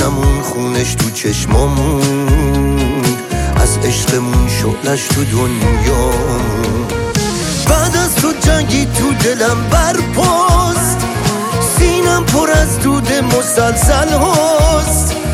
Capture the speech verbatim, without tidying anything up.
عشقمون خونش تو چشمامون، از عشقمون شعلش تو دنیامون. بعد از تو جنگی تو دلم برپاست، سینم پر از دود مسلسل هست.